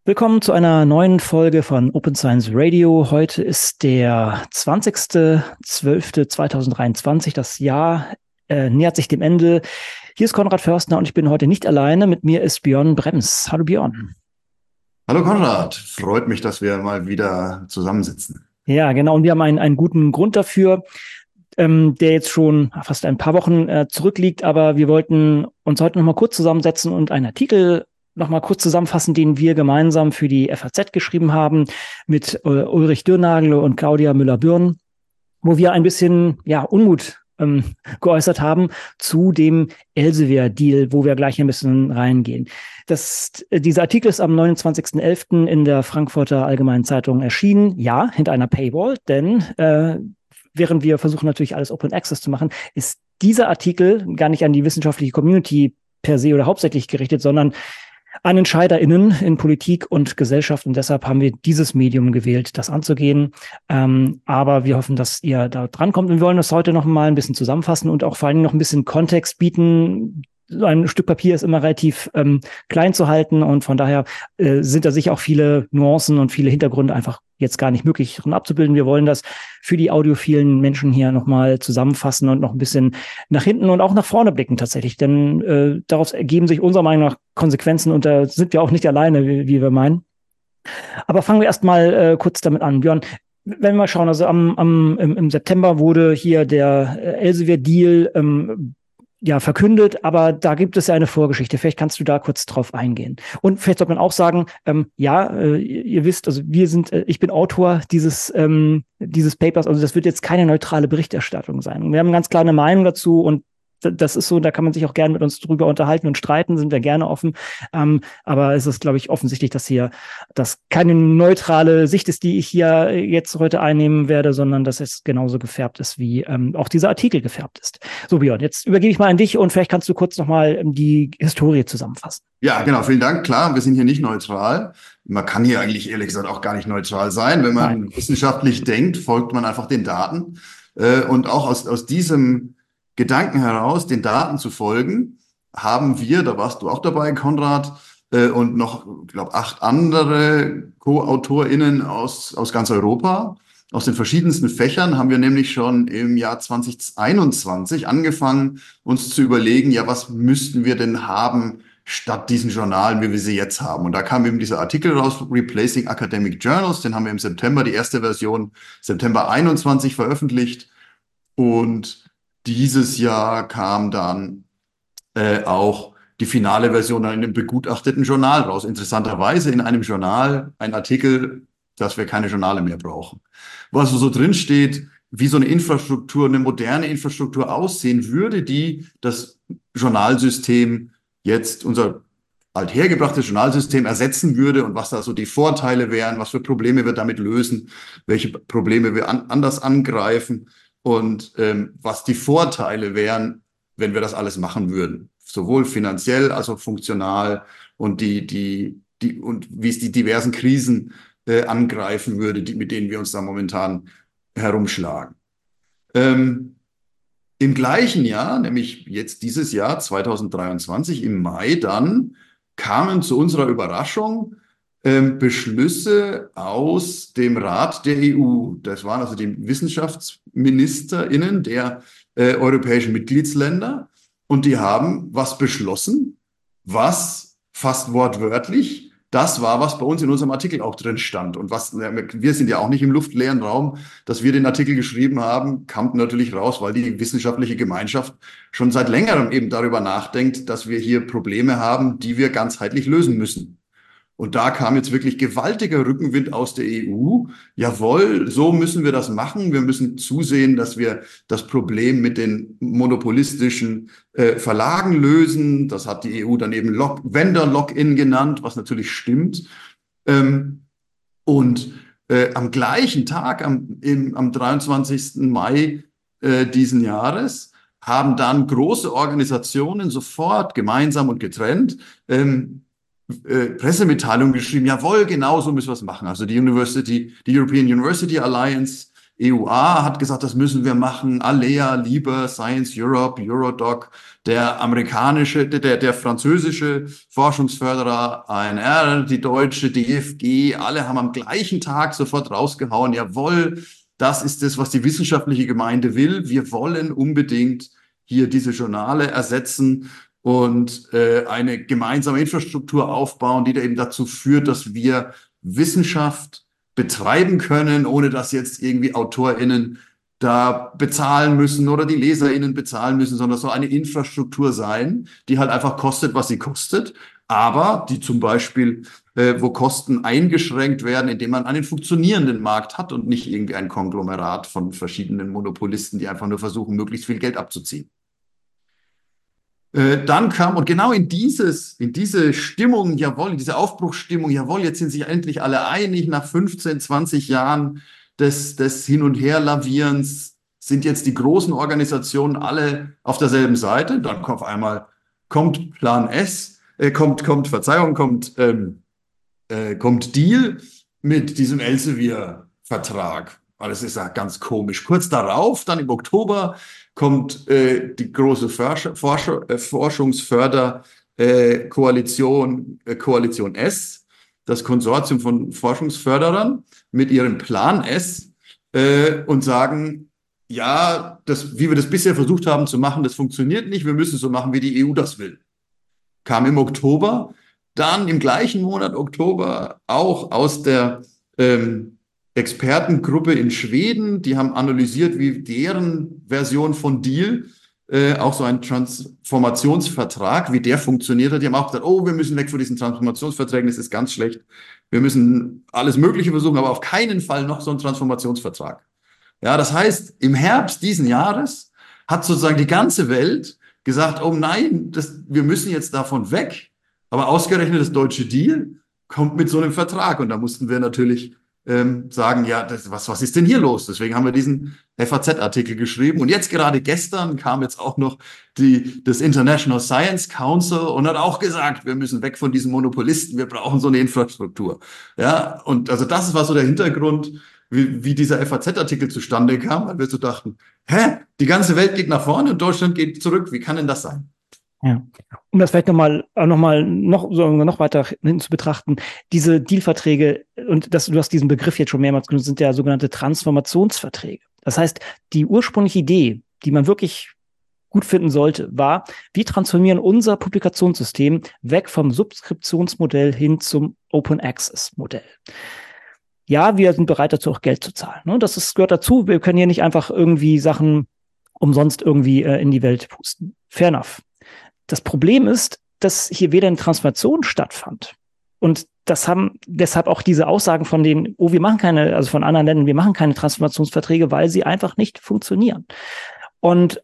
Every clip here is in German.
Willkommen zu einer neuen Folge von Open Science Radio. Heute ist der 20.12.2023. Das Jahr nähert sich dem Ende. Hier ist Konrad Förstner und ich bin heute nicht alleine. Mit mir ist Björn Brems. Hallo Björn. Hallo Konrad, freut mich, dass wir mal wieder zusammensitzen. Ja, genau. Und wir haben einen guten Grund dafür, der jetzt schon fast ein paar Wochen zurückliegt. Aber wir wollten uns heute noch mal kurz zusammensetzen und einen Artikel noch mal kurz zusammenfassen, den wir gemeinsam für die FAZ geschrieben haben mit Ulrich Dürrnagel und Claudia Müller-Bürn, wo wir ein bisschen Unmut geäußert haben zu dem Elsevier-Deal, wo wir gleich ein bisschen reingehen. Dieser Artikel ist am 29.11. in der Frankfurter Allgemeinen Zeitung erschienen. Ja, hinter einer Paywall, denn während wir versuchen natürlich alles Open Access zu machen, ist dieser Artikel gar nicht an die wissenschaftliche Community per se oder hauptsächlich gerichtet, sondern an EntscheiderInnen in Politik und Gesellschaft. Und deshalb haben wir dieses Medium gewählt, das anzugehen. Aber wir hoffen, dass ihr da drankommt. Und wir wollen das heute noch mal ein bisschen zusammenfassen und auch vor allem noch ein bisschen Kontext bieten. So ein Stück Papier ist immer relativ klein zu halten. Und von daher sind da sicher auch viele Nuancen und viele Hintergründe einfach jetzt gar nicht möglich drin abzubilden. Wir wollen das für die audiophilen Menschen hier nochmal zusammenfassen und noch ein bisschen nach hinten und auch nach vorne blicken tatsächlich. Denn daraus ergeben sich unserer Meinung nach Konsequenzen und da sind wir auch nicht alleine, wie wir meinen. Aber fangen wir erst mal kurz damit an. Björn, wenn wir mal schauen, also im September wurde hier der Elsevier-Deal verkündet, aber da gibt es ja eine Vorgeschichte. Vielleicht kannst du da kurz drauf eingehen. Und vielleicht sollte man auch sagen, ihr wisst, also ich bin Autor dieses Papers, also das wird jetzt keine neutrale Berichterstattung sein. Wir haben ganz klar eine Meinung dazu und das ist so, da kann man sich auch gerne mit uns drüber unterhalten und streiten, sind wir gerne offen. Aber es ist, glaube ich, offensichtlich, dass das keine neutrale Sicht ist, die ich hier jetzt heute einnehmen werde, sondern dass es genauso gefärbt ist, wie auch dieser Artikel gefärbt ist. So, Björn, jetzt übergebe ich mal an dich und vielleicht kannst du kurz nochmal die Historie zusammenfassen. Ja, genau, vielen Dank. Klar, wir sind hier nicht neutral. Man kann hier eigentlich ehrlich gesagt auch gar nicht neutral sein. Wenn man wissenschaftlich denkt, folgt man einfach den Daten. Und auch aus diesem Gedanken heraus, den Daten zu folgen, haben wir, da warst du auch dabei, Konrad, und noch, ich glaube, 8 andere Co-AutorInnen aus ganz Europa, aus den verschiedensten Fächern, haben wir nämlich schon im Jahr 2021 angefangen, uns zu überlegen, ja, was müssten wir denn haben statt diesen Journalen, wie wir sie jetzt haben. Und da kam eben dieser Artikel raus, Replacing Academic Journals, den haben wir im September, die erste Version, September 21 veröffentlicht. Und dieses Jahr kam dann auch die finale Version in einem begutachteten Journal raus. Interessanterweise in einem Journal ein Artikel, dass wir keine Journale mehr brauchen. Was so drin steht, wie so eine Infrastruktur, eine moderne Infrastruktur aussehen würde, die das Journalsystem jetzt, unser althergebrachtes Journalsystem ersetzen würde und was da so die Vorteile wären, was für Probleme wir damit lösen, welche Probleme wir anders angreifen. Und was die Vorteile wären, wenn wir das alles machen würden, sowohl finanziell als auch funktional und und wie es die diversen Krisen angreifen würde, mit denen wir uns da momentan herumschlagen. Im gleichen Jahr, nämlich jetzt dieses Jahr 2023 im Mai, dann kamen zu unserer Überraschung Beschlüsse aus dem Rat der EU. Das waren also die WissenschaftsministerInnen der europäischen Mitgliedsländer. Und die haben was beschlossen, was fast wortwörtlich das war, was bei uns in unserem Artikel auch drin stand. Und wir sind ja auch nicht im luftleeren Raum, dass wir den Artikel geschrieben haben, kam natürlich raus, weil die wissenschaftliche Gemeinschaft schon seit längerem eben darüber nachdenkt, dass wir hier Probleme haben, die wir ganzheitlich lösen müssen. Und da kam jetzt wirklich gewaltiger Rückenwind aus der EU. Jawohl, so müssen wir das machen. Wir müssen zusehen, dass wir das Problem mit den monopolistischen Verlagen lösen. Das hat die EU dann eben Vendor-Lock-in genannt, was natürlich stimmt. Und am gleichen Tag, am 23. Mai diesen Jahres, haben dann große Organisationen sofort gemeinsam und getrennt Pressemitteilung geschrieben, jawohl, genau so müssen wir es machen. Also die European University Alliance, EUA hat gesagt, das müssen wir machen. Alea, Liber, Science Europe, Eurodoc, der französische Forschungsförderer ANR, die deutsche DFG, alle haben am gleichen Tag sofort rausgehauen, jawohl, das ist es, was die wissenschaftliche Gemeinde will. Wir wollen unbedingt hier diese Journale ersetzen und eine gemeinsame Infrastruktur aufbauen, die da eben dazu führt, dass wir Wissenschaft betreiben können, ohne dass jetzt irgendwie AutorInnen da bezahlen müssen oder die LeserInnen bezahlen müssen, sondern es soll eine Infrastruktur sein, die halt einfach kostet, was sie kostet, aber die zum Beispiel, wo Kosten eingeschränkt werden, indem man einen funktionierenden Markt hat und nicht irgendwie ein Konglomerat von verschiedenen Monopolisten, die einfach nur versuchen, möglichst viel Geld abzuziehen. Dann kam, und genau in diese Stimmung, jawohl, in diese Aufbruchsstimmung, jawohl, jetzt sind sich endlich alle einig, nach 15, 20 Jahren des Hin- und Herlavierens sind jetzt die großen Organisationen alle auf derselben Seite. Dann kommt auf einmal, kommt Plan S, kommt Deal mit diesem Elsevier-Vertrag. Das ist ja ganz komisch. Kurz darauf, dann im Oktober, kommt die große Forschungsförderkoalition Koalition S, das Konsortium von Forschungsförderern mit ihrem Plan S und sagen, ja, wie wir das bisher versucht haben zu machen, das funktioniert nicht, wir müssen es so machen, wie die EU das will. Kam im Oktober, dann im gleichen Monat Oktober auch aus der Expertengruppe in Schweden, die haben analysiert, wie deren Version von Deal, auch so ein Transformationsvertrag, wie der funktioniert hat. Die haben auch gesagt, oh, wir müssen weg von diesen Transformationsverträgen, das ist ganz schlecht. Wir müssen alles Mögliche versuchen, aber auf keinen Fall noch so einen Transformationsvertrag. Ja, das heißt, im Herbst diesen Jahres hat sozusagen die ganze Welt gesagt, oh nein, wir müssen jetzt davon weg. Aber ausgerechnet das deutsche Deal kommt mit so einem Vertrag. Und da mussten wir natürlich sagen, ja, was ist denn hier los? Deswegen haben wir diesen FAZ-Artikel geschrieben. Und jetzt gerade gestern kam jetzt auch noch das International Science Council und hat auch gesagt, wir müssen weg von diesen Monopolisten, wir brauchen so eine Infrastruktur. Ja, und also das war so der Hintergrund, wie dieser FAZ-Artikel zustande kam, weil wir so dachten, die ganze Welt geht nach vorne und Deutschland geht zurück. Wie kann denn das sein? Ja, um das vielleicht noch weiter hin zu betrachten, diese Dealverträge, und du hast diesen Begriff jetzt schon mehrmals genutzt, sind ja sogenannte Transformationsverträge. Das heißt, die ursprüngliche Idee, die man wirklich gut finden sollte, war, wir transformieren unser Publikationssystem weg vom Subskriptionsmodell hin zum Open Access Modell. Ja, wir sind bereit dazu, auch Geld zu zahlen. Ne? Gehört dazu. Wir können hier nicht einfach irgendwie Sachen umsonst irgendwie in die Welt pusten. Fair enough. Das Problem ist, dass hier weder eine Transformation stattfand. Und das haben deshalb auch diese Aussagen von von anderen Ländern, wir machen keine Transformationsverträge, weil sie einfach nicht funktionieren. Und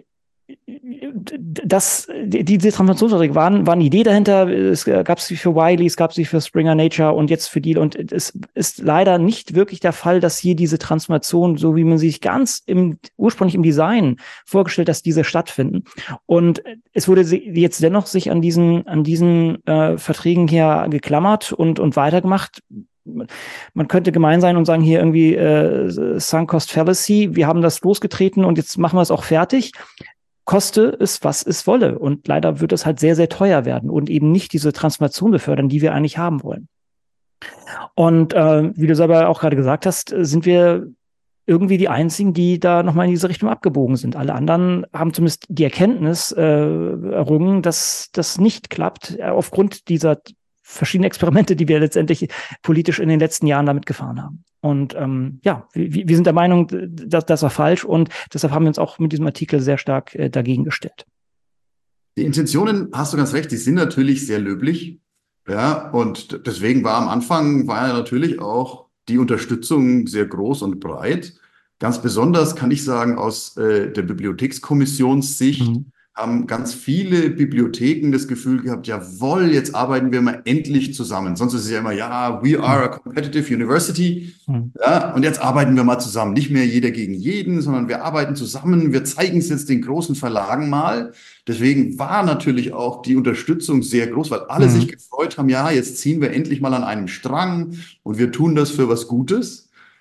diese Transformationsverträge waren eine Idee dahinter. Es gab sie für Wiley, es gab sie für Springer Nature und jetzt für Deal. Und es ist leider nicht wirklich der Fall, dass hier diese Transformation, so wie man sich ursprünglich im Design vorgestellt, dass diese stattfinden. Und es wurde jetzt dennoch sich an diesen Verträgen hier geklammert und weitergemacht. Man könnte gemein sein und sagen, hier irgendwie Sunk Cost Fallacy, wir haben das losgetreten und jetzt machen wir es auch fertig. Koste es, was es wolle. Und leider wird es halt sehr, sehr teuer werden und eben nicht diese Transformation befördern, die wir eigentlich haben wollen. Und wie du selber auch gerade gesagt hast, sind wir irgendwie die Einzigen, die da nochmal in diese Richtung abgebogen sind. Alle anderen haben zumindest die Erkenntnis errungen, dass das nicht klappt, aufgrund dieser verschiedenen Experimente, die wir letztendlich politisch in den letzten Jahren damit gefahren haben. Und wir sind der Meinung, dass das war falsch und deshalb haben wir uns auch mit diesem Artikel sehr stark dagegen gestellt. Die Intentionen, hast du ganz recht, die sind natürlich sehr löblich. Ja, und deswegen war am Anfang natürlich auch die Unterstützung sehr groß und breit. Ganz besonders kann ich sagen, aus der Bibliothekskommissionssicht haben ganz viele Bibliotheken das Gefühl gehabt, jawohl, jetzt arbeiten wir mal endlich zusammen. Sonst ist es ja immer, ja, we are a competitive university. Ja, und jetzt arbeiten wir mal zusammen. Nicht mehr jeder gegen jeden, sondern wir arbeiten zusammen. Wir zeigen es jetzt den großen Verlagen mal. Deswegen war natürlich auch die Unterstützung sehr groß, weil alle sich gefreut haben, ja, jetzt ziehen wir endlich mal an einem Strang und wir tun das für was Gutes.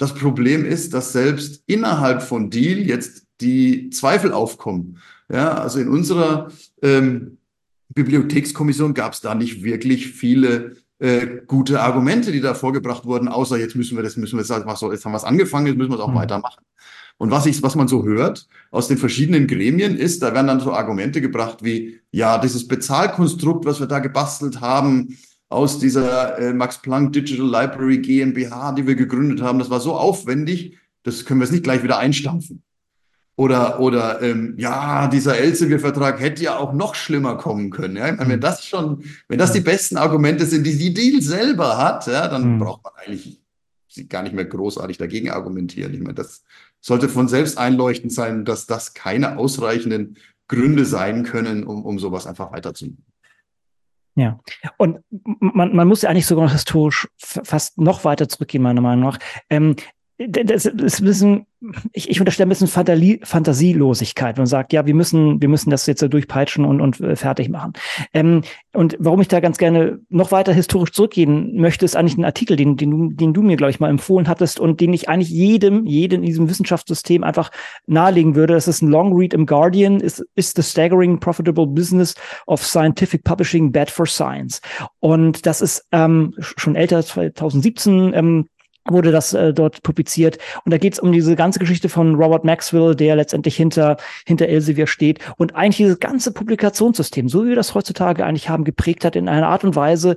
das Problem ist, dass selbst innerhalb von Deal jetzt die Zweifel aufkommen. Ja, also in unserer Bibliothekskommission gab es da nicht wirklich viele gute Argumente, die da vorgebracht wurden, außer jetzt sagen, jetzt haben wir es angefangen, jetzt müssen wir es auch weitermachen. Und was man so hört aus den verschiedenen Gremien ist, da werden dann so Argumente gebracht wie, ja, dieses Bezahlkonstrukt, was wir da gebastelt haben, aus dieser Max Planck Digital Library GmbH, die wir gegründet haben, das war so aufwendig, das können wir jetzt nicht gleich wieder einstampfen. Oder ja, dieser Elsevier-Vertrag hätte ja auch noch schlimmer kommen können. Ja? Ich meine, wenn das die besten Argumente sind, die Deal selber hat, ja, dann braucht man eigentlich gar nicht mehr großartig dagegen argumentieren. Ich meine, das sollte von selbst einleuchtend sein, dass das keine ausreichenden Gründe sein können, um sowas einfach weiterzumachen. Ja, und man muss ja eigentlich sogar noch historisch fast noch weiter zurückgehen, meiner Meinung nach. Das ist ein bisschen, ich unterstelle ein bisschen Fantasielosigkeit und sagt, ja, wir müssen das jetzt so durchpeitschen und fertig machen. Und warum ich da ganz gerne noch weiter historisch zurückgehen möchte, ist eigentlich ein Artikel, den du mir, glaube ich, mal empfohlen hattest und den ich eigentlich jedem in diesem Wissenschaftssystem einfach nahelegen würde. Das ist ein Long Read im Guardian, is the staggering profitable business of scientific publishing bad for science? Und das ist schon älter, 2017, wurde das dort publiziert. Und da geht es um diese ganze Geschichte von Robert Maxwell, der letztendlich hinter Elsevier steht und eigentlich dieses ganze Publikationssystem, so wie wir das heutzutage eigentlich haben, geprägt hat in einer Art und Weise,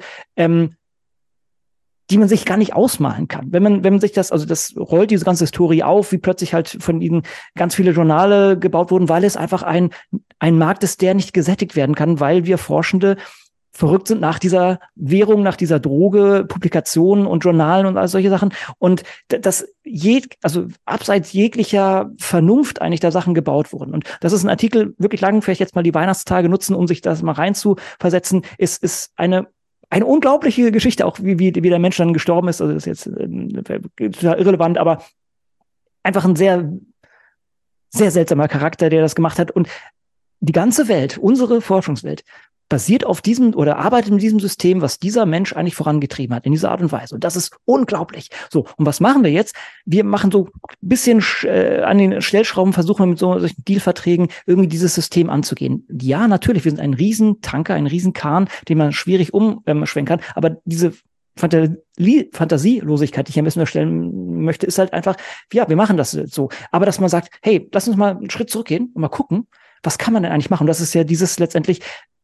die man sich gar nicht ausmalen kann. Wenn man sich das rollt diese ganze Historie auf, wie plötzlich halt von ihnen ganz viele Journale gebaut wurden, weil es einfach ein Markt ist, der nicht gesättigt werden kann, weil wir Forschende verrückt sind nach dieser Währung, nach dieser Droge, Publikationen und Journalen und all solche Sachen. Und das abseits jeglicher Vernunft eigentlich da Sachen gebaut wurden. Und das ist ein Artikel, wirklich lang, vielleicht jetzt mal die Weihnachtstage nutzen, um sich das mal reinzuversetzen, ist eine unglaubliche Geschichte, auch wie der Mensch dann gestorben ist. Also das ist jetzt total irrelevant, aber einfach ein sehr, sehr seltsamer Charakter, der das gemacht hat. Und die ganze Welt, unsere Forschungswelt, basiert auf diesem oder arbeitet in diesem System, was dieser Mensch eigentlich vorangetrieben hat, in dieser Art und Weise. Und das ist unglaublich. So, und was machen wir jetzt? Wir machen so ein bisschen an den Stellschrauben, versuchen wir mit solchen Dealverträgen irgendwie dieses System anzugehen. Ja, natürlich, wir sind ein Riesentanker, ein Riesenkahn, den man schwierig umschwenken kann, aber diese Fantasielosigkeit, die ich hier ein bisschen erstellen möchte, ist halt einfach, ja, wir machen das so. Aber dass man sagt, hey, lass uns mal einen Schritt zurückgehen und mal gucken, was kann man denn eigentlich machen? Und das ist ja dieses letztendlich,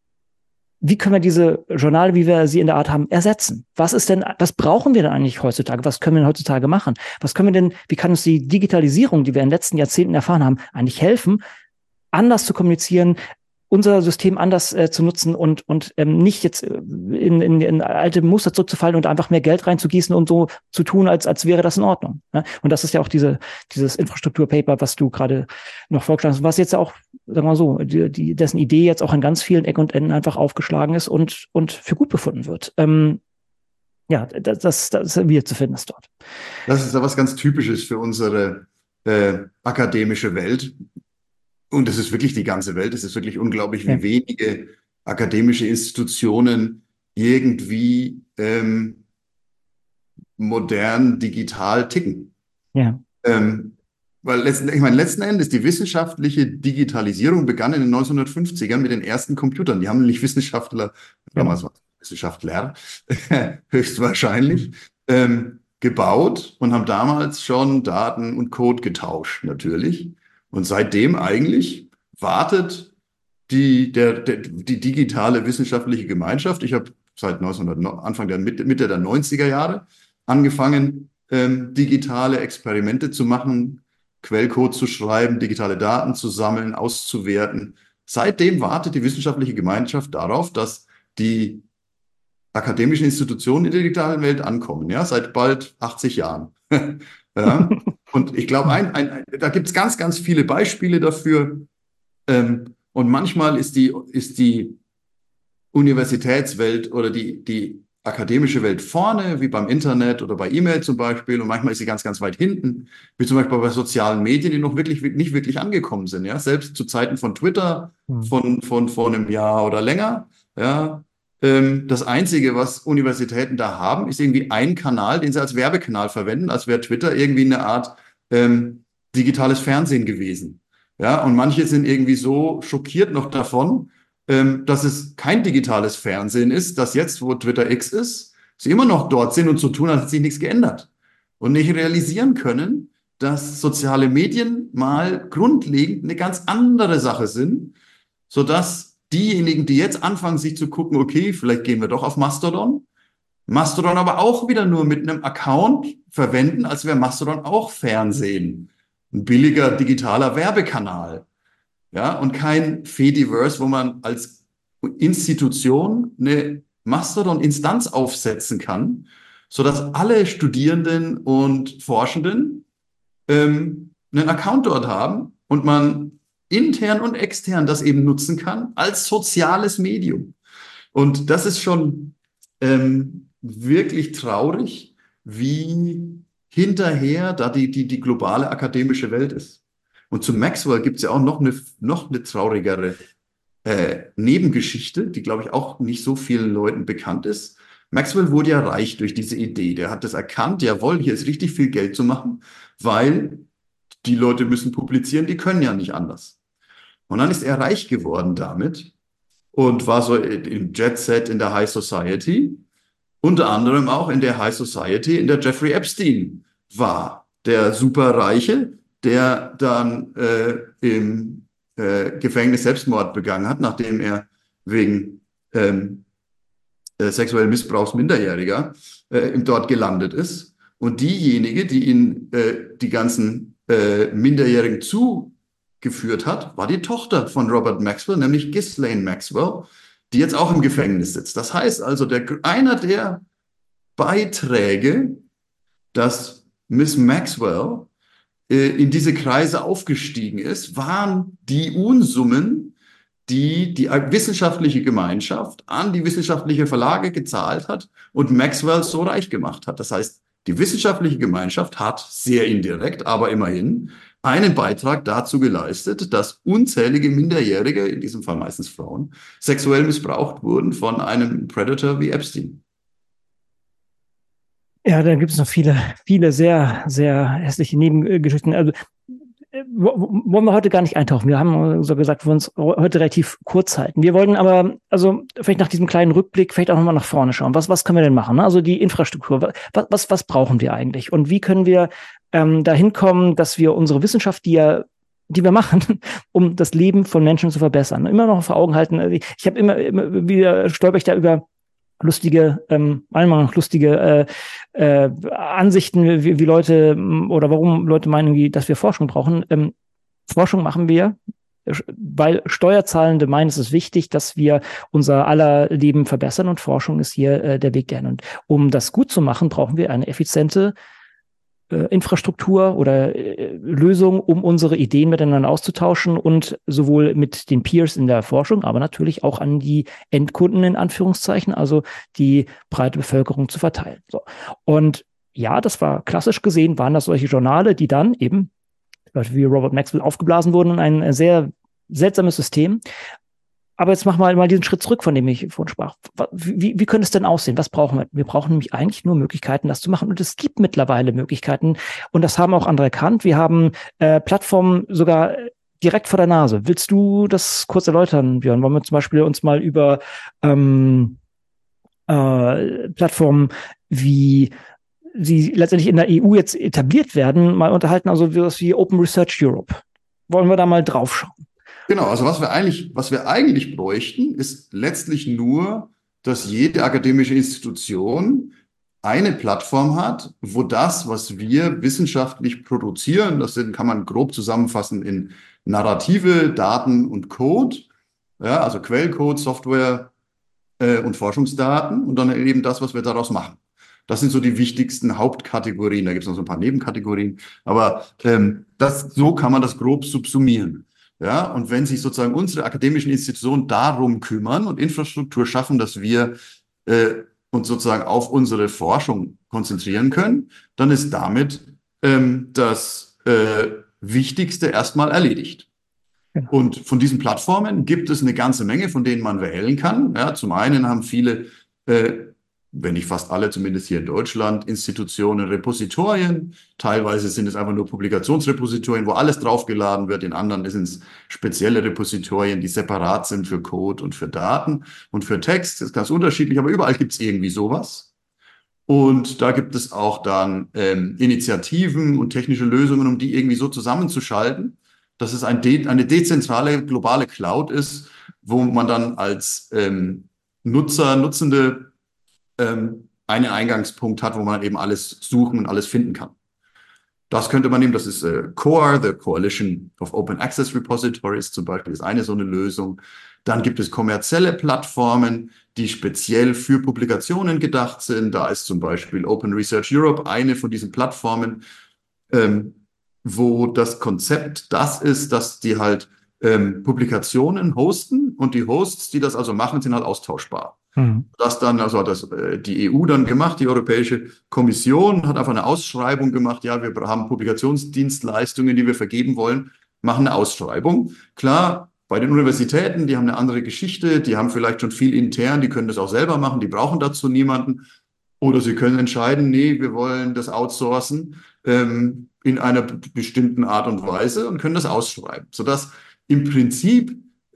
wie können wir diese Journale, wie wir sie in der Art haben, ersetzen? Was brauchen wir denn eigentlich heutzutage? Was können wir denn heutzutage machen? Wie kann uns die Digitalisierung, die wir in den letzten Jahrzehnten erfahren haben, eigentlich helfen, anders zu kommunizieren, unser System anders zu nutzen und nicht jetzt in alte Muster zurückzufallen und einfach mehr Geld reinzugießen und so zu tun, als wäre das in Ordnung. Ne? Und das ist ja auch dieses Infrastrukturpaper, was du gerade noch vorgeschlagen hast, was jetzt auch, sagen wir mal so, dessen Idee jetzt auch an ganz vielen Ecken und Enden einfach aufgeschlagen ist und für gut befunden wird. Ja, das wieder zu finden ist dort. Das ist ja was ganz Typisches für unsere akademische Welt. Und es ist wirklich die ganze Welt. Es ist wirklich unglaublich, wie wenige akademische Institutionen irgendwie modern, digital ticken. Ja. Weil letzten Endes die wissenschaftliche Digitalisierung begann in den 1950ern mit den ersten Computern. Die haben nämlich Wissenschaftler, damals waren es Wissenschaftler, höchstwahrscheinlich, gebaut und haben damals schon Daten und Code getauscht, natürlich. Und seitdem eigentlich wartet die digitale wissenschaftliche Gemeinschaft. Ich habe seit Mitte der 90er Jahre angefangen, digitale Experimente zu machen, Quellcode zu schreiben, digitale Daten zu sammeln, auszuwerten. Seitdem wartet die wissenschaftliche Gemeinschaft darauf, dass die akademischen Institutionen in der digitalen Welt ankommen. Ja, seit bald 80 Jahren. Ja. Und ich glaube, da gibt es ganz, ganz viele Beispiele dafür. Und manchmal ist die Universitätswelt oder die akademische Welt vorne, wie beim Internet oder bei E-Mail zum Beispiel. Und manchmal ist sie ganz, ganz weit hinten, wie zum Beispiel bei sozialen Medien, die noch nicht wirklich angekommen sind. Ja? Selbst zu Zeiten von Twitter, von einem Jahr oder länger, ja, Das Einzige, was Universitäten da haben, ist irgendwie ein Kanal, den sie als Werbekanal verwenden, als wäre Twitter irgendwie eine Art digitales Fernsehen gewesen. Ja, und manche sind irgendwie so schockiert noch davon, dass es kein digitales Fernsehen ist, dass jetzt, wo Twitter X ist, sie immer noch dort sind und so tun, als hätte sich nichts geändert. Und nicht realisieren können, dass soziale Medien mal grundlegend eine ganz andere Sache sind, sodass diejenigen, die jetzt anfangen, sich zu gucken, okay, vielleicht gehen wir doch auf Mastodon, Mastodon aber auch wieder nur mit einem Account verwenden, als wäre Mastodon auch Fernsehen. Ein billiger digitaler Werbekanal. Ja, und kein Fediverse, wo man als Institution eine Mastodon-Instanz aufsetzen kann, sodass alle Studierenden und Forschenden einen Account dort haben und man intern und extern das eben nutzen kann als soziales Medium. Und das ist schon wirklich traurig, wie hinterher da die globale akademische Welt ist. Und zu Maxwell gibt es ja auch noch eine traurigere Nebengeschichte, die, glaube ich, auch nicht so vielen Leuten bekannt ist. Maxwell wurde ja reich durch diese Idee. Der hat das erkannt, jawohl, hier ist richtig viel Geld zu machen, weil die Leute müssen publizieren, die können ja nicht anders. Und dann ist er reich geworden damit und war so im Jet Set in der High Society, unter anderem auch in der High Society, in der Jeffrey Epstein war, der Superreiche, der dann im Gefängnis Selbstmord begangen hat, nachdem er wegen sexuellen Missbrauchs Minderjähriger dort gelandet ist. Und diejenige, die ihn die ganzen Minderjährigen zugeführt hat, war die Tochter von Robert Maxwell, nämlich Ghislaine Maxwell, die jetzt auch im Gefängnis sitzt. Das heißt also, einer der Beiträge, dass Miss Maxwell in diese Kreise aufgestiegen ist, waren die Unsummen, die die wissenschaftliche Gemeinschaft an die wissenschaftliche Verlage gezahlt hat und Maxwell so reich gemacht hat. Das heißt, die wissenschaftliche Gemeinschaft hat sehr indirekt, aber immerhin einen Beitrag dazu geleistet, dass unzählige Minderjährige, in diesem Fall meistens Frauen, sexuell missbraucht wurden von einem Predator wie Epstein. Ja, da gibt es noch viele sehr, sehr hässliche Nebengeschichten. Also wollen wir heute gar nicht eintauchen. Wir haben so gesagt, wir wollen uns heute relativ kurz halten. Wir wollten aber, also vielleicht nach diesem kleinen Rückblick, vielleicht auch nochmal nach vorne schauen. Was können wir denn machen? Also die Infrastruktur, was brauchen wir eigentlich? Und wie können wir dahin kommen, dass wir unsere Wissenschaft, die wir machen, um das Leben von Menschen zu verbessern, immer noch vor Augen halten. Ich habe immer wieder stolper ich da über lustige, Ansichten, wie Leute oder warum Leute meinen, dass wir Forschung brauchen. Forschung machen wir, weil Steuerzahlende meinen, es ist wichtig, dass wir unser aller Leben verbessern und Forschung ist hier der Weg dahin. Und um das gut zu machen, brauchen wir eine effiziente Infrastruktur oder Lösung, um unsere Ideen miteinander auszutauschen und sowohl mit den Peers in der Forschung, aber natürlich auch an die Endkunden in Anführungszeichen, also die breite Bevölkerung zu verteilen. So. Und ja, das war klassisch gesehen, waren das solche Journale, die dann eben, wie Robert Maxwell, aufgeblasen wurden in ein sehr seltsames System. Aber jetzt machen wir mal diesen Schritt zurück, von dem ich vorhin sprach. Wie könnte es denn aussehen? Was brauchen wir? Wir brauchen nämlich eigentlich nur Möglichkeiten, das zu machen. Und es gibt mittlerweile Möglichkeiten. Und das haben auch andere erkannt. Wir haben Plattformen sogar direkt vor der Nase. Willst du das kurz erläutern, Björn? Wollen wir zum Beispiel uns mal über Plattformen, wie sie letztendlich in der EU jetzt etabliert werden, mal unterhalten? Also wie Open Research Europe. Wollen wir da mal drauf schauen? Genau, also was wir eigentlich bräuchten, ist letztlich nur, dass jede akademische Institution eine Plattform hat, wo das, was wir wissenschaftlich produzieren, kann man grob zusammenfassen in Narrative, Daten und Code, ja, also Quellcode, Software und Forschungsdaten und dann eben das, was wir daraus machen. Das sind so die wichtigsten Hauptkategorien. Da gibt es noch so ein paar Nebenkategorien, aber so kann man das grob subsumieren. Ja, und wenn sich sozusagen unsere akademischen Institutionen darum kümmern und Infrastruktur schaffen, dass wir uns sozusagen auf unsere Forschung konzentrieren können, dann ist damit das Wichtigste erstmal erledigt. Genau. Und von diesen Plattformen gibt es eine ganze Menge, von denen man wählen kann. Ja, zum einen haben viele, wenn nicht fast alle, zumindest hier in Deutschland, Institutionen Repositorien. Teilweise sind es einfach nur Publikationsrepositorien, wo alles draufgeladen wird. In anderen sind es spezielle Repositorien, die separat sind für Code und für Daten und für Text. Das ist ganz unterschiedlich, aber überall gibt es irgendwie sowas. Und da gibt es auch dann Initiativen und technische Lösungen, um die irgendwie so zusammenzuschalten, dass es eine dezentrale globale Cloud ist, wo man dann als Nutzende einen Eingangspunkt hat, wo man eben alles suchen und alles finden kann. Das könnte man nehmen, das ist CORE, the Coalition of Open Access Repositories zum Beispiel, ist eine so eine Lösung. Dann gibt es kommerzielle Plattformen, die speziell für Publikationen gedacht sind. Da ist zum Beispiel Open Research Europe eine von diesen Plattformen, wo das Konzept das ist, dass die halt Publikationen hosten und die Hosts, die das also machen, sind halt austauschbar. Das dann, also hat das die EU dann gemacht, die Europäische Kommission hat einfach eine Ausschreibung gemacht. Ja, wir haben Publikationsdienstleistungen, die wir vergeben wollen, machen eine Ausschreibung. Klar, bei den Universitäten, die haben eine andere Geschichte, die haben vielleicht schon viel intern, die können das auch selber machen, die brauchen dazu niemanden. Oder sie können entscheiden, nee, wir wollen das outsourcen in einer bestimmten Art und Weise und können das ausschreiben, sodass im Prinzip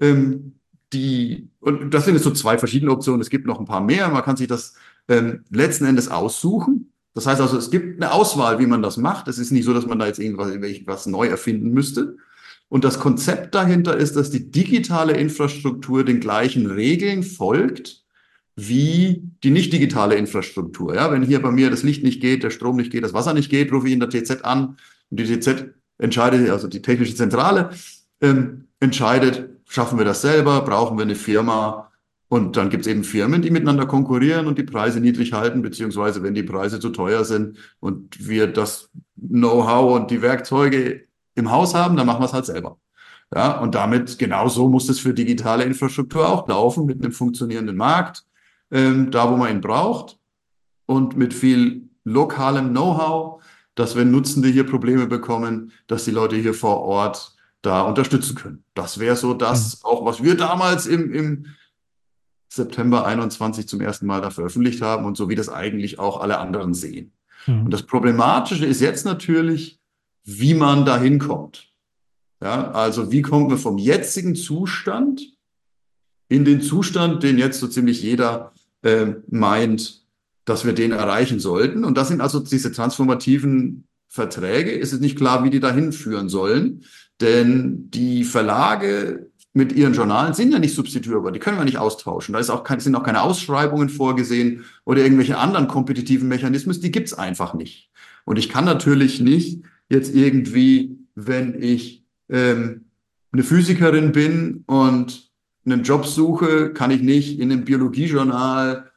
und das sind jetzt so zwei verschiedene Optionen, es gibt noch ein paar mehr, man kann sich das letzten Endes aussuchen. Das heißt also, es gibt eine Auswahl, wie man das macht. Es ist nicht so, dass man da jetzt irgendwas neu erfinden müsste. Und das Konzept dahinter ist, dass die digitale Infrastruktur den gleichen Regeln folgt wie die nicht digitale Infrastruktur. Ja, wenn hier bei mir das Licht nicht geht, der Strom nicht geht, das Wasser nicht geht, rufe ich in der TZ an und die TZ entscheidet, also die technische Zentrale entscheidet, schaffen wir das selber, brauchen wir eine Firma und dann gibt es eben Firmen, die miteinander konkurrieren und die Preise niedrig halten, beziehungsweise wenn die Preise zu teuer sind und wir das Know-how und die Werkzeuge im Haus haben, dann machen wir es halt selber. Ja, und damit genauso muss es für digitale Infrastruktur auch laufen, mit einem funktionierenden Markt, da wo man ihn braucht und mit viel lokalem Know-how, dass wenn Nutzende hier Probleme bekommen, dass die Leute hier vor Ort da unterstützen können. Das wäre so das, auch was wir damals im September 21 zum ersten Mal da veröffentlicht haben und so wie das eigentlich auch alle anderen sehen. Und das Problematische ist jetzt natürlich, wie man da hinkommt. Ja, also wie kommen wir vom jetzigen Zustand in den Zustand, den jetzt so ziemlich jeder meint, dass wir den erreichen sollten. Und das sind also diese transformativen Verträge. Es ist nicht klar, wie die dahin führen sollen, denn die Verlage mit ihren Journalen sind ja nicht substituierbar, die können wir nicht austauschen. Da sind auch keine Ausschreibungen vorgesehen oder irgendwelche anderen kompetitiven Mechanismen, die gibt's einfach nicht. Und ich kann natürlich nicht jetzt irgendwie, wenn ich eine Physikerin bin und einen Job suche, kann ich nicht in einem Biologiejournal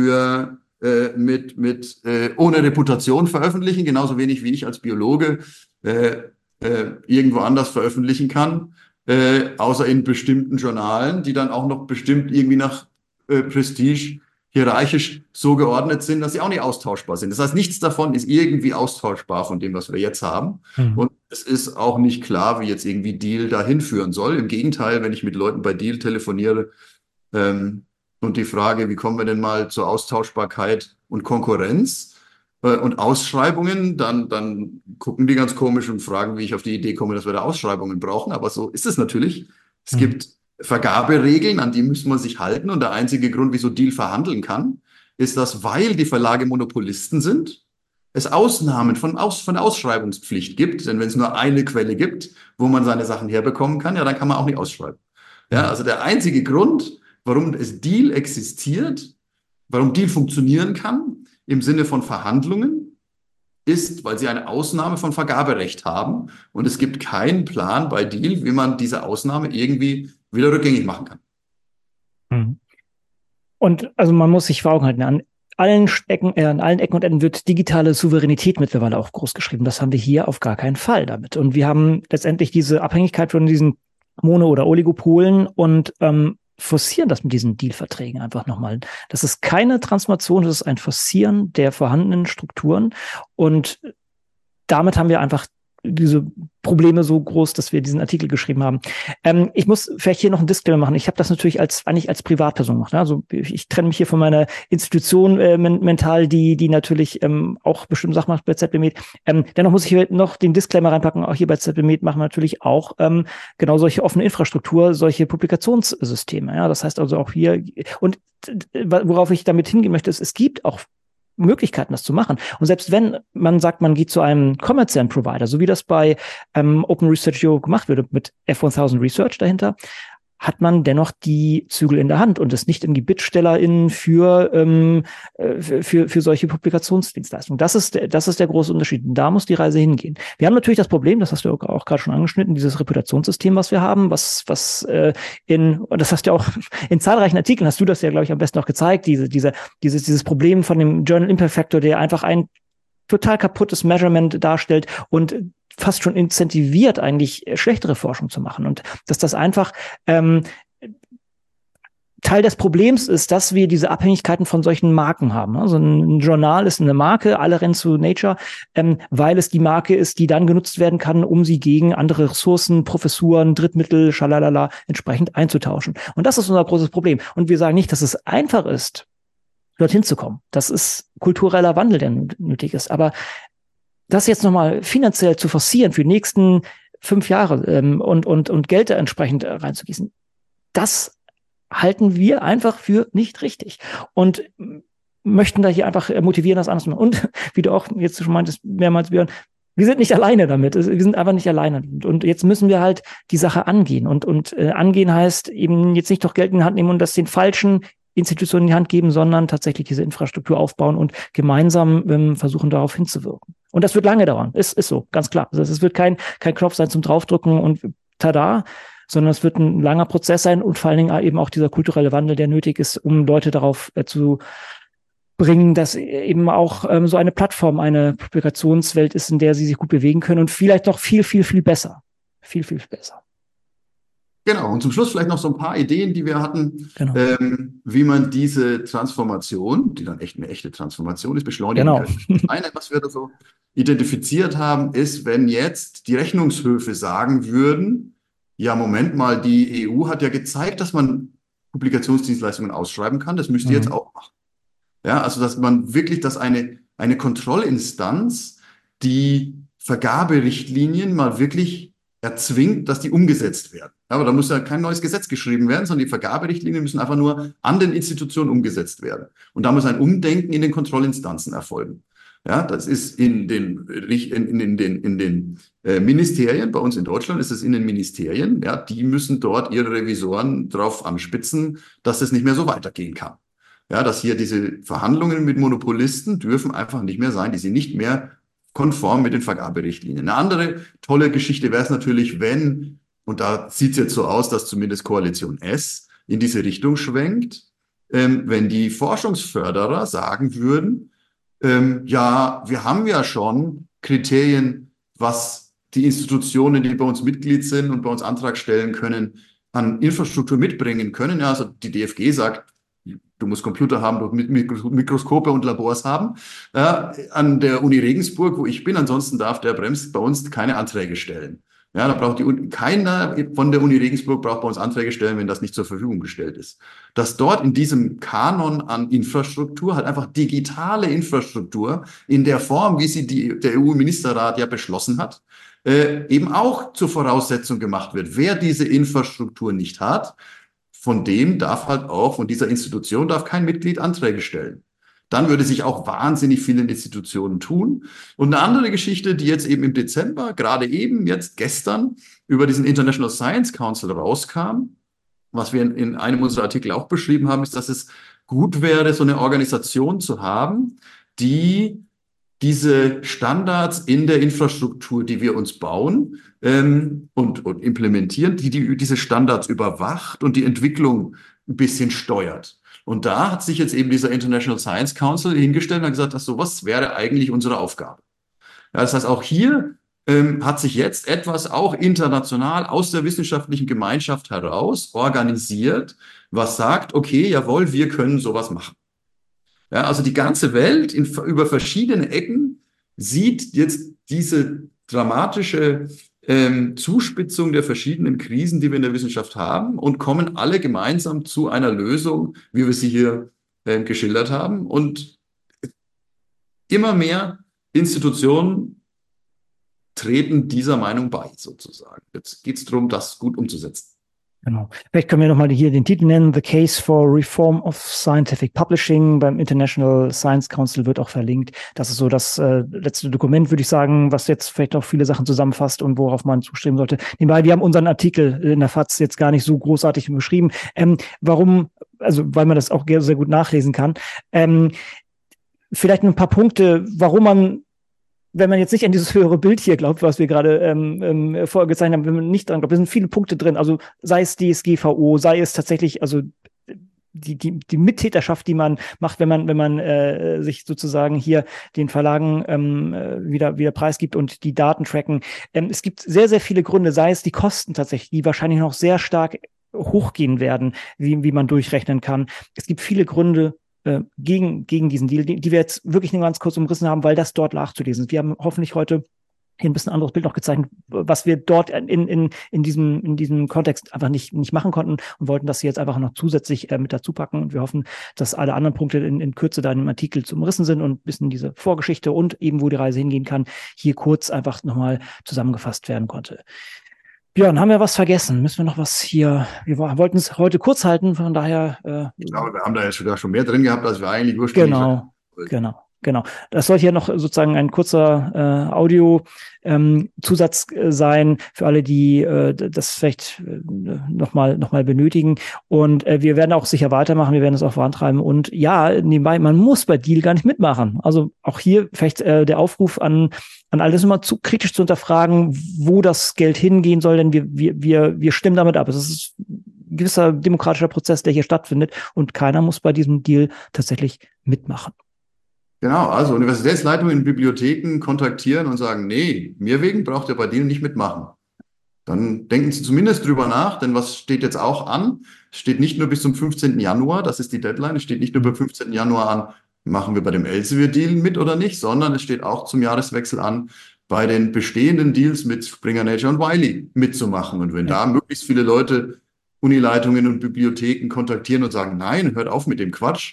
ohne Reputation veröffentlichen, genauso wenig wie ich als Biologe irgendwo anders veröffentlichen kann, außer in bestimmten Journalen, die dann auch noch bestimmt irgendwie nach Prestige hierarchisch so geordnet sind, dass sie auch nicht austauschbar sind. Das heißt, nichts davon ist irgendwie austauschbar von dem, was wir jetzt haben. Und es ist auch nicht klar, wie jetzt irgendwie Deal dahin führen soll. Im Gegenteil, wenn ich mit Leuten bei Deal telefoniere und die Frage, wie kommen wir denn mal zur Austauschbarkeit und Konkurrenz und Ausschreibungen, dann gucken die ganz komisch und fragen, wie ich auf die Idee komme, dass wir da Ausschreibungen brauchen. Aber so ist es natürlich. Es gibt Vergaberegeln, an die müssen wir sich halten. Und der einzige Grund, wieso Deal verhandeln kann, ist, dass, weil die Verlage Monopolisten sind, es Ausnahmen von der Ausschreibungspflicht gibt. Denn wenn es nur eine Quelle gibt, wo man seine Sachen herbekommen kann, ja, dann kann man auch nicht ausschreiben. Ja, also der einzige Grund, warum es Deal existiert, warum Deal funktionieren kann, im Sinne von Verhandlungen, ist, weil sie eine Ausnahme von Vergaberecht haben. Und es gibt keinen Plan bei Deal, wie man diese Ausnahme irgendwie wieder rückgängig machen kann. Und also man muss sich vor Augen halten, an allen Ecken und Enden wird digitale Souveränität mittlerweile auch groß geschrieben. Das haben wir hier auf gar keinen Fall damit. Und wir haben letztendlich diese Abhängigkeit von diesen Mono- oder Oligopolen und forcieren das mit diesen Deal-Verträgen einfach nochmal. Das ist keine Transformation, das ist ein Forcieren der vorhandenen Strukturen. Und damit haben wir einfach diese Probleme so groß, dass wir diesen Artikel geschrieben haben. Ich muss vielleicht hier noch einen Disclaimer machen. Ich habe das natürlich eigentlich als Privatperson gemacht. Ne? Also ich trenne mich hier von meiner Institution mental, die natürlich auch bestimmte Sachen macht bei ZBMed. Dennoch muss ich hier noch den Disclaimer reinpacken. Auch hier bei ZBMed machen wir natürlich auch genau solche offene Infrastruktur, solche Publikationssysteme. Ja? Das heißt also auch hier, und worauf ich damit hingehen möchte, ist, es gibt auch Möglichkeiten, das zu machen. Und selbst wenn man sagt, man geht zu einem kommerziellen Provider, so wie das bei Open Research Europe gemacht wird, mit F1000 Research dahinter, hat man dennoch die Zügel in der Hand und ist nicht in die BittstellerInnen für solche Publikationsdienstleistungen. Das ist der große Unterschied. Da muss die Reise hingehen. Wir haben natürlich das Problem, das hast du auch gerade schon angeschnitten, dieses Reputationssystem, was wir haben, das hast du ja auch in zahlreichen Artikeln, hast du das ja, glaube ich, am besten auch gezeigt, dieses Problem von dem Journal Impact Factor, der einfach ein total kaputtes Measurement darstellt und fast schon incentiviert, eigentlich schlechtere Forschung zu machen. Und dass das einfach Teil des Problems ist, dass wir diese Abhängigkeiten von solchen Marken haben. Also ein Journal ist eine Marke, alle rennen zu Nature, weil es die Marke ist, die dann genutzt werden kann, um sie gegen andere Ressourcen, Professuren, Drittmittel, schalalala, entsprechend einzutauschen. Und das ist unser großes Problem. Und wir sagen nicht, dass es einfach ist, dorthin zu kommen. Das ist kultureller Wandel, der nötig ist. Aber das jetzt nochmal finanziell zu forcieren für die nächsten 5 Jahre und Geld entsprechend reinzugießen, das halten wir einfach für nicht richtig und möchten da hier einfach motivieren, das anders zu machen. Und wie du auch jetzt schon meintest, mehrmals, Björn, wir sind nicht alleine damit. Wir sind einfach nicht alleine. Und jetzt müssen wir halt die Sache angehen. Und angehen heißt eben jetzt nicht doch Geld in die Hand nehmen und das den falschen Institutionen in die Hand geben, sondern tatsächlich diese Infrastruktur aufbauen und gemeinsam versuchen, darauf hinzuwirken. Und das wird lange dauern. Ist so, ganz klar. Also es wird kein Knopf sein zum Draufdrücken und tada, sondern es wird ein langer Prozess sein und vor allen Dingen eben auch dieser kulturelle Wandel, der nötig ist, um Leute darauf zu bringen, dass eben auch so eine Plattform, eine Publikationswelt ist, in der sie sich gut bewegen können und vielleicht noch viel, viel, viel besser. Viel, viel besser. Genau, und zum Schluss vielleicht noch so ein paar Ideen, die wir hatten, Genau. wie man diese Transformation, die dann echt eine echte Transformation ist, beschleunigen Genau. kann. Das eine, was wir da so identifiziert haben, ist, wenn jetzt die Rechnungshöfe sagen würden, ja, Moment mal, die EU hat ja gezeigt, dass man Publikationsdienstleistungen ausschreiben kann, das müsst ihr jetzt auch machen. Ja, also dass man wirklich, dass eine Kontrollinstanz die Vergaberichtlinien mal wirklich erzwingt, dass die umgesetzt werden. Aber da muss ja kein neues Gesetz geschrieben werden, sondern die Vergaberichtlinien müssen einfach nur an den Institutionen umgesetzt werden. Und da muss ein Umdenken in den Kontrollinstanzen erfolgen. Ja, das ist in den Ministerien, bei uns in Deutschland ist es in den Ministerien, ja, die müssen dort ihre Revisoren drauf anspitzen, dass es nicht mehr so weitergehen kann. Ja, dass hier diese Verhandlungen mit Monopolisten dürfen einfach nicht mehr sein, die sind nicht mehr konform mit den Vergaberichtlinien. Eine andere tolle Geschichte wäre es natürlich, wenn, und da sieht es jetzt so aus, dass zumindest Koalition S in diese Richtung schwenkt, wenn die Forschungsförderer sagen würden, ja, wir haben ja schon Kriterien, was die Institutionen, die bei uns Mitglied sind und bei uns Antrag stellen können, an Infrastruktur mitbringen können. Ja, also die DFG sagt, du musst Computer haben, du musst Mikroskope und Labors haben. An der Uni Regensburg, wo ich bin, ansonsten darf der Brems bei uns keine Anträge stellen. Ja, da braucht keiner von der Uni Regensburg braucht bei uns Anträge stellen, wenn das nicht zur Verfügung gestellt ist. Dass dort in diesem Kanon an Infrastruktur halt einfach digitale Infrastruktur in der Form, wie sie der EU-Ministerrat ja beschlossen hat, eben auch zur Voraussetzung gemacht wird. Wer diese Infrastruktur nicht hat, von dem darf halt auch, von dieser Institution darf kein Mitglied Anträge stellen. Dann würde sich auch wahnsinnig viel in Institutionen tun. Und eine andere Geschichte, die jetzt eben im Dezember, gerade eben, jetzt gestern, über diesen International Science Council rauskam, was wir in einem unserer Artikel auch beschrieben haben, ist, dass es gut wäre, so eine Organisation zu haben, die diese Standards in der Infrastruktur, die wir uns bauen und implementieren, die diese Standards überwacht und die Entwicklung ein bisschen steuert. Und da hat sich jetzt eben dieser International Science Council hingestellt und hat gesagt, dass sowas wäre eigentlich unsere Aufgabe. Ja, das heißt, auch hier hat sich jetzt etwas auch international aus der wissenschaftlichen Gemeinschaft heraus organisiert, was sagt, okay, jawohl, wir können sowas machen. Ja, also die ganze Welt über verschiedene Ecken sieht jetzt diese dramatische Zuspitzung der verschiedenen Krisen, die wir in der Wissenschaft haben, und kommen alle gemeinsam zu einer Lösung, wie wir sie hier geschildert haben. Und immer mehr Institutionen treten dieser Meinung bei, sozusagen. Jetzt geht es darum, das gut umzusetzen. Genau. Vielleicht können wir nochmal hier den Titel nennen. The Case for Reform of Scientific Publishing. Beim International Science Council wird auch verlinkt. Das ist so das letzte Dokument, würde ich sagen, was jetzt vielleicht auch viele Sachen zusammenfasst und worauf man zustreben sollte. Nebenbei, wir haben unseren Artikel in der FAZ jetzt gar nicht so großartig beschrieben. Warum? Also, weil man das auch sehr gut nachlesen kann. Vielleicht ein paar Punkte, warum man, wenn man jetzt nicht an dieses höhere Bild hier glaubt, was wir gerade vorgezeichnet haben, wenn man nicht dran glaubt, da sind viele Punkte drin, also sei es DSGVO, sei es tatsächlich, also die Mittäterschaft, die man macht, wenn man sich sozusagen hier den Verlagen wieder preisgibt und die Daten tracken. Es gibt sehr, sehr viele Gründe, sei es die Kosten tatsächlich, die wahrscheinlich noch sehr stark hochgehen werden, wie man durchrechnen kann. Es gibt viele Gründe, gegen diesen Deal, die wir jetzt wirklich nur ganz kurz umrissen haben, weil das dort nachzulesen ist. Wir haben hoffentlich heute hier ein bisschen anderes Bild noch gezeichnet, was wir dort in diesem Kontext einfach nicht machen konnten und wollten das hier jetzt einfach noch zusätzlich mit dazu packen. Und wir hoffen, dass alle anderen Punkte in Kürze da in dem Artikel zu umrissen sind und ein bisschen diese Vorgeschichte und eben, wo die Reise hingehen kann, hier kurz einfach nochmal zusammengefasst werden konnte. Björn, haben wir was vergessen? Müssen wir noch was hier? Wir wollten es heute kurz halten, von daher. Ich glaube, wir haben da jetzt schon mehr drin gehabt, als wir eigentlich ursprünglich hatten. Genau. Das soll hier noch sozusagen ein kurzer Audio-Zusatz sein für alle, die das vielleicht noch mal benötigen. Und wir werden auch sicher weitermachen. Wir werden es auch vorantreiben. Und ja, nebenbei, man muss bei Deal gar nicht mitmachen. Also auch hier vielleicht der Aufruf an alles immer zu kritisch zu hinterfragen, wo das Geld hingehen soll, denn wir stimmen damit ab. Es ist ein gewisser demokratischer Prozess, der hier stattfindet und keiner muss bei diesem Deal tatsächlich mitmachen. Genau, also Universitätsleitungen in Bibliotheken kontaktieren und sagen, nee, mir wegen braucht ihr bei denen nicht mitmachen. Dann denken Sie zumindest drüber nach, denn was steht jetzt auch an? Es steht nicht nur bis zum 15. Januar, das ist die Deadline, es steht nicht nur beim 15. Januar an, machen wir bei dem Elsevier-Deal mit oder nicht, sondern es steht auch zum Jahreswechsel an, bei den bestehenden Deals mit Springer Nature und Wiley mitzumachen. Und wenn da möglichst viele Leute Unileitungen und Bibliotheken kontaktieren und sagen, nein, hört auf mit dem Quatsch,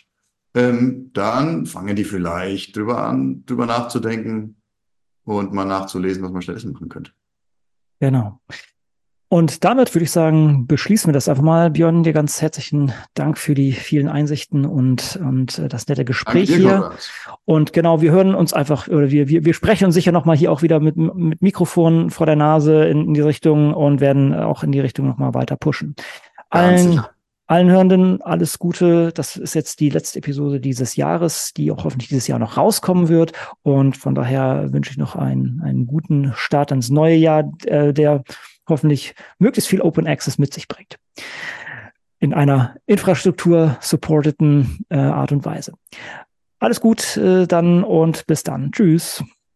dann fangen die vielleicht drüber nachzudenken und mal nachzulesen, was man stattdessen machen könnte. Genau. Und damit würde ich sagen, beschließen wir das einfach mal. Björn, dir ganz herzlichen Dank für die vielen Einsichten und das nette Gespräch hier. Konrad. Und genau, wir hören uns einfach, oder wir sprechen uns sicher nochmal hier auch wieder mit Mikrofon vor der Nase in die Richtung und werden auch in die Richtung nochmal weiter pushen. Allen Hörenden alles Gute. Das ist jetzt die letzte Episode dieses Jahres, die auch hoffentlich dieses Jahr noch rauskommen wird. Und von daher wünsche ich noch einen guten Start ins neue Jahr, der hoffentlich möglichst viel Open Access mit sich bringt. In einer infrastruktur-supporteten Art und Weise. Alles gut dann und bis dann. Tschüss.